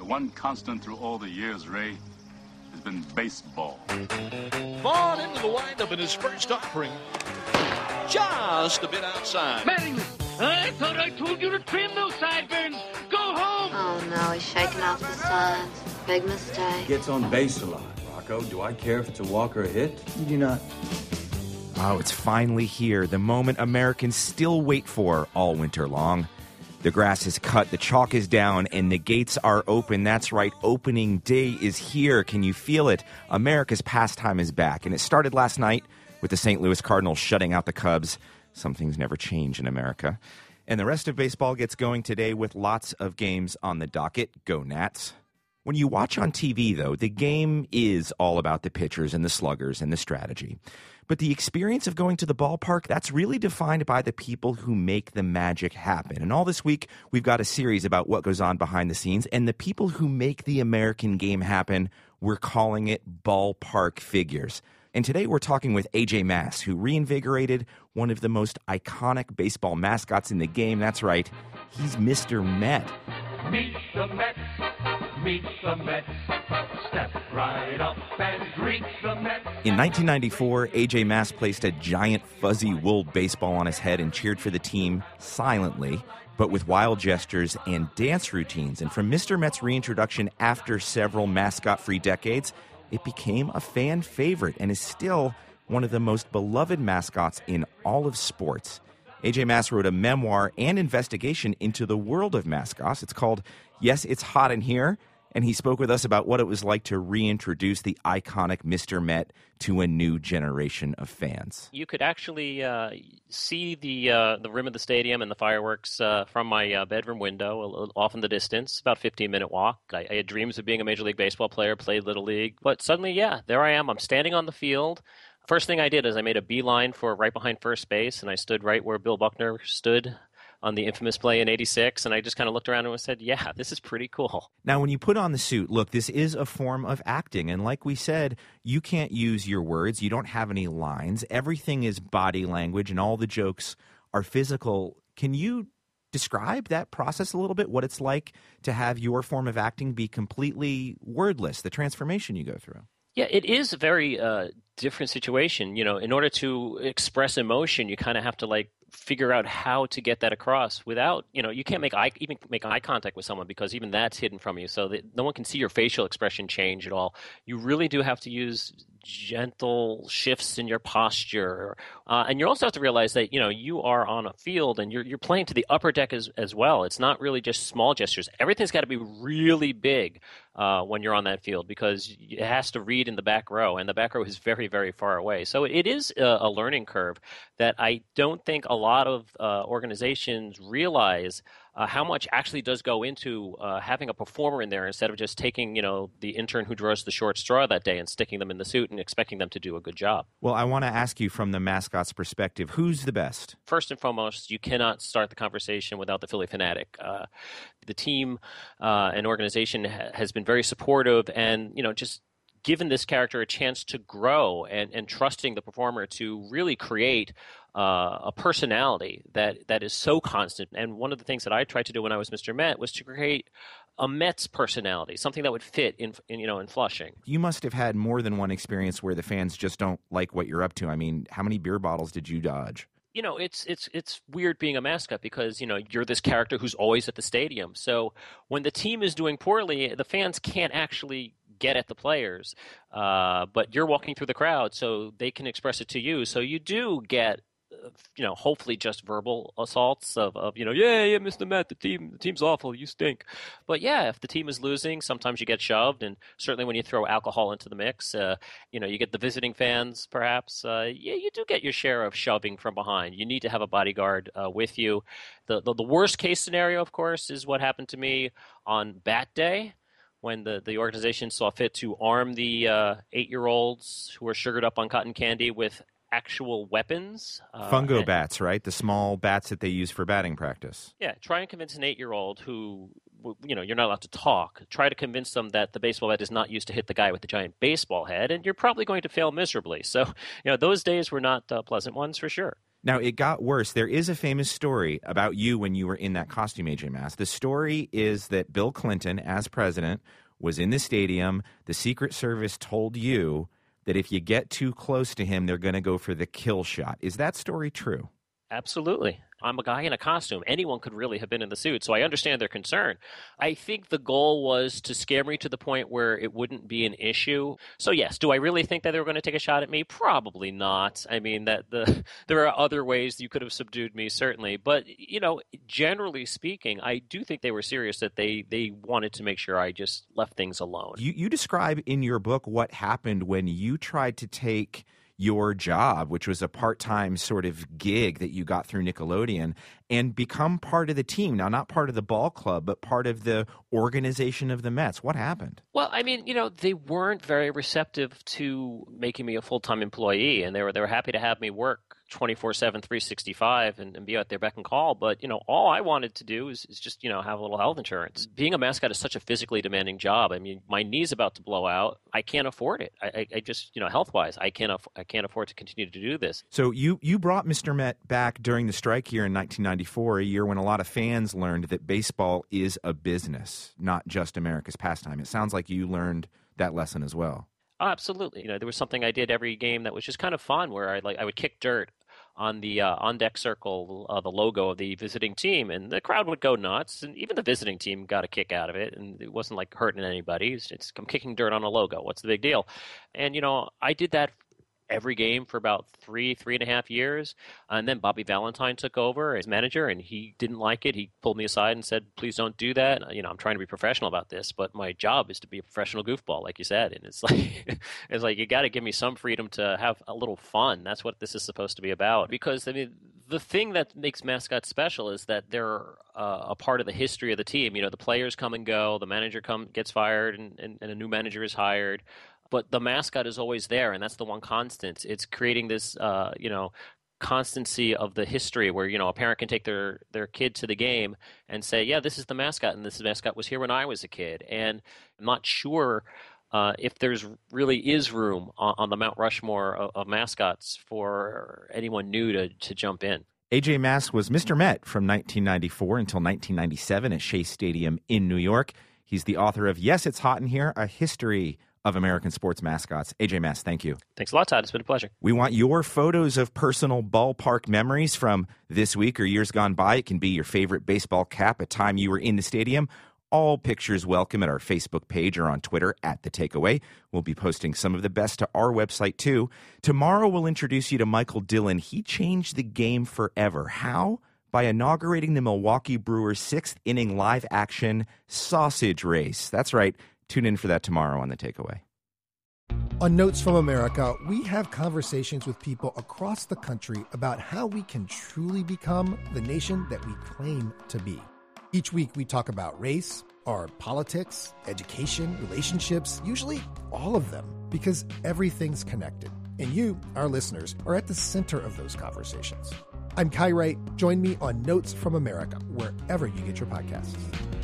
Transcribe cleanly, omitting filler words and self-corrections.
one constant through all the years, Ray, has been baseball. Vaughn into the windup in his first offering. Just a bit outside. Mattingly, I thought I told you to trim those sideburns. Go home. Oh, no, he's shaking off the sides. Big mistake. Gets on base a lot. Rocco, do I care if it's a walk or a hit? You do not. Oh, it's finally here, the moment Americans still wait for all winter long. The grass is cut, the chalk is down, and the gates are open. That's right, opening day is here. Can you feel it? America's pastime is back, and it started last night with the St. Louis Cardinals shutting out the Cubs. Some things never change in America. And the rest of baseball gets going today with lots of games on the docket. Go Nats. When you watch on TV, though, the game is all about the pitchers and the sluggers and the strategy. But the experience of going to the ballpark, that's really defined by the people who make the magic happen. And all this week, we've got a series about what goes on behind the scenes. And the people who make the American game happen, we're calling it ballpark figures. And today we're talking with A.J. Mass, who reinvigorated one of the most iconic baseball mascots in the game. That's right, he's Mr. Met. Meet the Mets. Meet the Mets. Step right up and greet the Mets. In 1994, A.J. Mass placed a giant fuzzy wool baseball on his head and cheered for the team silently, but with wild gestures and dance routines. And from Mr. Met's reintroduction after several mascot-free decades, it became a fan favorite and is still one of the most beloved mascots in all of sports. A.J. Mass wrote a memoir and investigation into the world of mascots. It's called Yes, It's Hot in Here, and he spoke with us about what it was like to reintroduce the iconic Mr. Met to a new generation of fans. You could actually see the rim of the stadium and the fireworks from my bedroom window, off in the distance, about a 15-minute walk. I had dreams of being a Major League Baseball player, played Little League, but suddenly, there I am. I'm standing on the field. First thing I did is I made a beeline for right behind first base, and I stood right where Bill Buckner stood on the infamous play in '86, and I just kind of looked around and said, yeah, this is pretty cool. Now, when you put on the suit, look, this is a form of acting, and like we said, you can't use your words. You don't have any lines. Everything is body language, and all the jokes are physical. Can you describe that process a little bit, what it's like to have your form of acting be completely wordless, the transformation you go through? Yeah, it is a very different situation. You know, in order to express emotion, you kind of have to figure out how to get that across without, you can't make eye contact with someone because even that's hidden from you. So that no one can see your facial expression change at all. You really do have to use gentle shifts in your posture. And you also have to realize that, you are on a field and you're playing to the upper deck as well. It's not really just small gestures. Everything's got to be really big when you're on that field because it has to read in the back row, and the back row is very, very far away. So it is a learning curve that I don't think a lot of organizations realize how much actually does go into having a performer in there instead of just taking, the intern who draws the short straw that day and sticking them in the suit and expecting them to do a good job. Well, I want to ask you from the mascot's perspective, who's the best? First and foremost, you cannot start the conversation without the Phillie Phanatic. The team and organization has been very supportive and, just given this character a chance to grow and trusting the performer to really create a personality that is so constant. And one of the things that I tried to do when I was Mr. Met was to create a Mets personality, something that would fit in Flushing. You must have had more than one experience where the fans just don't like what you're up to. I mean, how many beer bottles did you dodge? It's weird being a mascot because, you're this character who's always at the stadium. So when the team is doing poorly, the fans can't actually get at the players. But you're walking through the crowd, so they can express it to you. So you do get, hopefully just verbal assaults of yeah, Mr. Met, the team's awful, you stink. But yeah, if the team is losing, sometimes you get shoved, and certainly when you throw alcohol into the mix, you get the visiting fans, perhaps. You do get your share of shoving from behind. You need to have a bodyguard with you. The worst case scenario, of course, is what happened to me on Bat Day, when the organization saw fit to arm the 8-year-olds who were sugared up on cotton candy with actual weapons. Fungo bats, right? The small bats that they use for batting practice. Yeah, try and convince an 8-year-old who, you're not allowed to talk. Try to convince them that the baseball bat is not used to hit the guy with the giant baseball head, and you're probably going to fail miserably. So, those days were not pleasant ones for sure. Now, it got worse. There is a famous story about you when you were in that costume, AJ Mass. The story is that Bill Clinton, as president, was in the stadium. The Secret Service told you that if you get too close to him, they're going to go for the kill shot. Is that story true? Absolutely. I'm a guy in a costume. Anyone could really have been in the suit, so I understand their concern. I think the goal was to scare me to the point where it wouldn't be an issue. So yes, do I really think that they were going to take a shot at me? Probably not. I mean, there are other ways you could have subdued me, certainly. But, generally speaking, I do think they were serious that they wanted to make sure I just left things alone. You describe in your book what happened when you tried to take your job, which was a part-time sort of gig that you got through Nickelodeon, and become part of the team. Now, not part of the ball club, but part of the organization of the Mets. What happened? Well, I mean, they weren't very receptive to making me a full-time employee, and they were happy to have me work 24/7, 365 and be out there beck and call. But, all I wanted to do is just, have a little health insurance. Being a mascot is such a physically demanding job. I mean, my knee's about to blow out. I can't afford it. I just, health-wise, I can't afford to continue to do this. So you brought Mr. Met back during the strike year in 1994, a year when a lot of fans learned that baseball is a business, not just America's pastime. It sounds like you learned that lesson as well. Oh, absolutely. There was something I did every game that was just kind of fun, where I would kick dirt on the on-deck circle, the logo of the visiting team, and the crowd would go nuts, and even the visiting team got a kick out of it, and it wasn't like hurting anybody. I'm kicking dirt on a logo. What's the big deal? And, I did that every game for about 3.5 years. And then Bobby Valentine took over as manager, and he didn't like it. He pulled me aside and said, please don't do that. I'm trying to be professional about this, but my job is to be a professional goofball, like you said. And it's like you got to give me some freedom to have a little fun. That's what this is supposed to be about. Because, the thing that makes mascots special is that they're a part of the history of the team. The players come and go, the manager gets fired, and a new manager is hired. But the mascot is always there, and that's the one constant. It's creating this, constancy of the history where, a parent can take their kid to the game and say, yeah, this is the mascot, and this mascot was here when I was a kid. And I'm not sure if there's really is room on the Mount Rushmore of mascots for anyone new to jump in. AJ Mass was Mr. Met from 1994 until 1997 at Shea Stadium in New York. He's the author of Yes, It's Hot in Here, A History of American Sports Mascots. AJ Mass, thank you. Thanks a lot, Todd. It's been a pleasure. We want your photos of personal ballpark memories from this week or years gone by. It can be your favorite baseball cap, a time you were in the stadium. All pictures welcome at our Facebook page or on Twitter at The Takeaway. We'll be posting some of the best to our website, too. Tomorrow, we'll introduce you to Michael Dillon. He changed the game forever. How? By inaugurating the Milwaukee Brewers' 6th-inning live-action sausage race. That's right. Tune in for that tomorrow on The Takeaway. On Notes from America, we have conversations with people across the country about how we can truly become the nation that we claim to be. Each week, we talk about race, our politics, education, relationships, usually all of them, because everything's connected. And you, our listeners, are at the center of those conversations. I'm Kai Wright. Join me on Notes from America, wherever you get your podcasts.